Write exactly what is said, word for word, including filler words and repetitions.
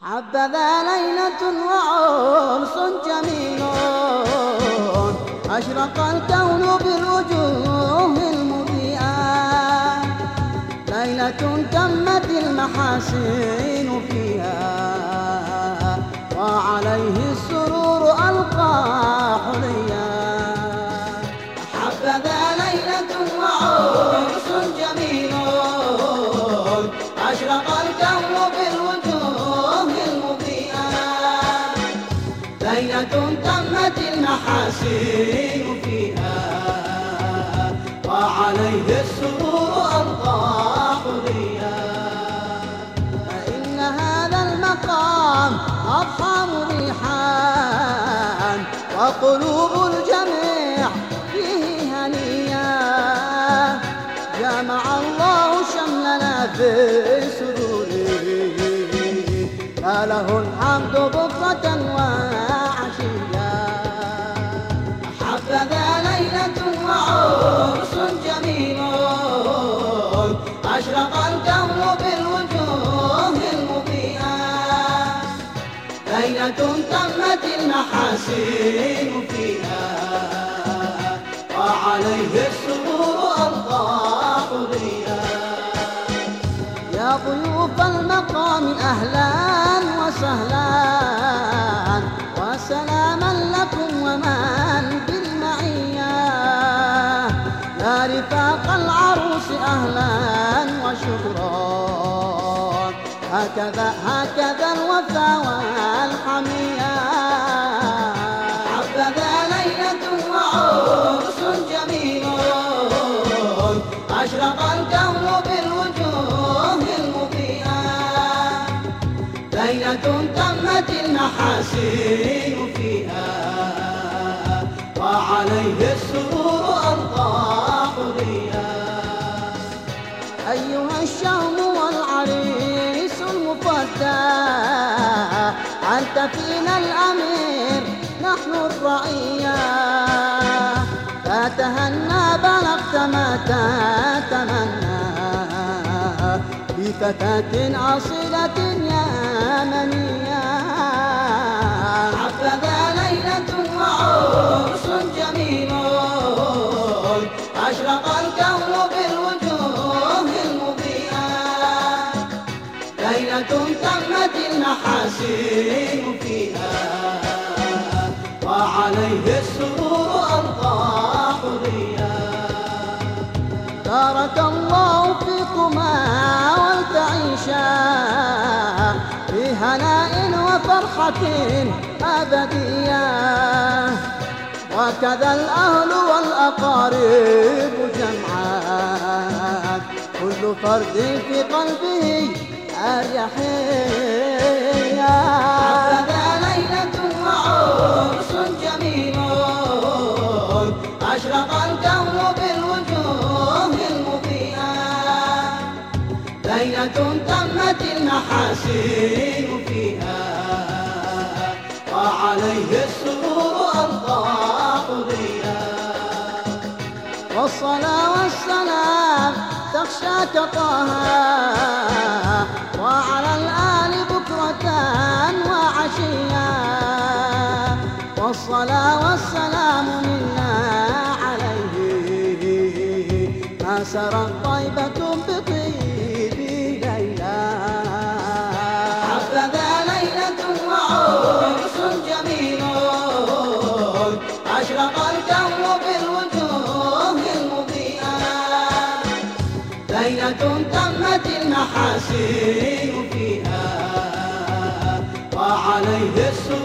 حبذا ليلة وعرس جميل أشرق الكون بالوجوه المضيئة، ليلة تمت المحاسن فيها وعليه السرور ألقى حليا. حبذا ليلة وعرس جميل أشرق الكون بالوجوه المضيئة، ليلة تمت المحاسن فيها وعليه السرور ألقى حليا. فإن هذا المقام أضحى مريحا وقلوب الجميع فيه هنيا، جمع الله شملنا في سروره فله الحمد بكرة وعشيا. حبذا ليلة وعرس جميل أشرق الكون بالوجوه المضيئة، ليلة تمت المحاسن فيها وعليه السرور ألقى حليا. يا ضيوف المقام أهلا وسهلا وسلاما لكم ومن بالمعية، يا رفاق العروس أهلا وشكرا، هكذا هكذا الوفا والحمية. حبذا ليلة وعرس جميل أشرق الكون بالوجوه المضيئة، ليلة تمت المحاسن فيها وعليه السرور ألقى حليا. أيها الشهم والعريس المفدى، أنت فينا الأمير نحن الرعية، فتهنى بلغت ما تتمنى بفتاة أصيلة يمنية. حبذا ليلة وعرس جميل أشرق الكون بالوجوه المضيئة، ليلة تمت المحاسن فيها وعليه السرور ألقى حليا. بارك الله فيكما ولتعيشا في هناء وفرحة أبدية، وكذا الأهل والأقارب جمعا كل فرد في قلبه أريحية. حبذا ليلة وعرس جميل أشرق الكون بالوجوه المضيئة، ليلة تمت المحاسن فيها وعليه السرور ألقى حليا. والصلاة والسلام تخشاك طه وعلى الآل بكرة وعشيا، والصلاة والسلام منا عليه ما سرت طيبة بطيب ليلى. حبذا ليلة وعرس جميل أشرق الكون بالوجوه المضيئة، ليلة تمت المحاسن فيها وعليه السرور